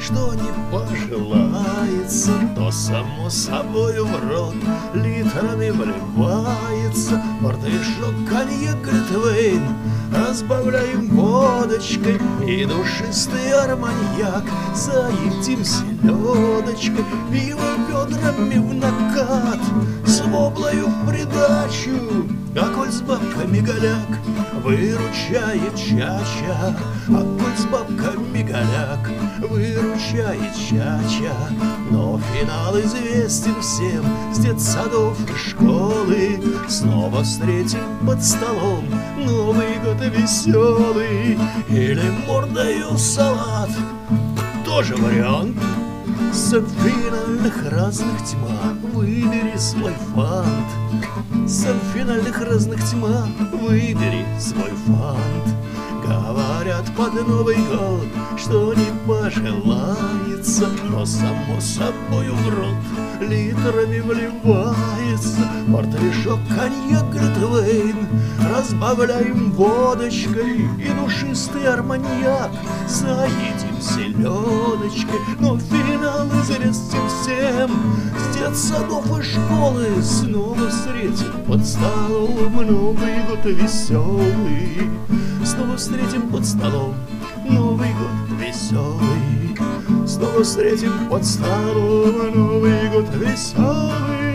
что не пожелается, то само собою в рот литрами вливается. Портвейшок, коньяк, глинтвейн разбавляем водочкой, и душистый арманьяк заедим селедочкой. Пиво ведрами в накат, с воблою в придачу, а коль с бабками голяк выручает чача, а коль с бабками голяк выручает чача. Но финал известен всем с детсадов и школы. Снова встретим под столом Новый год веселый. Или мордою салат, тоже вариант. С финальных разных тьма выбери свой фант. С финальных разных тьма выбери свой фант. Говорят под Новый год, что не пожелается, но само собою в рот литрами вливается. Портвейшок, коньяк, глинтвейн разбавляем водочкой, и душистый арманьяк заедим селедочкой. Но финал известен всем с детсадов и школы. Снова встретим под столом Новый год веселый. Снова встретим под столом Новый год веселый. Снова встретим под столом Новый год веселый.